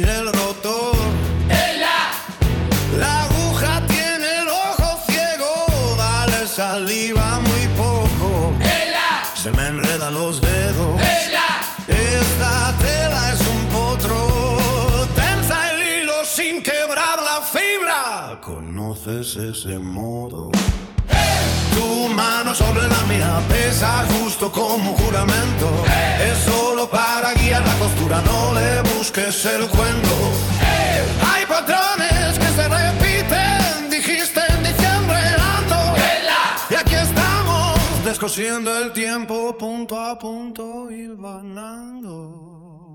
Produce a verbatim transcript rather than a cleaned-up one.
mire el rotor. ¡Ela! La aguja tiene el ojo ciego, dale saliva muy poco. ¡Ela! Se me enredan los dedos. ¡Ela! Esta tela es un potro, tensa el hilo sin quebrar la fibra. ¿Conoces ese modo? Tu mano sobre la mía pesa justo como un juramento. ¡Eh! Es solo para guiar la costura, no le busques el cuento. ¡Eh! Hay patrones que se repiten, dijiste en diciembre ando. ¡Ela! Y aquí estamos, descosiendo el tiempo punto a punto, hilvanando.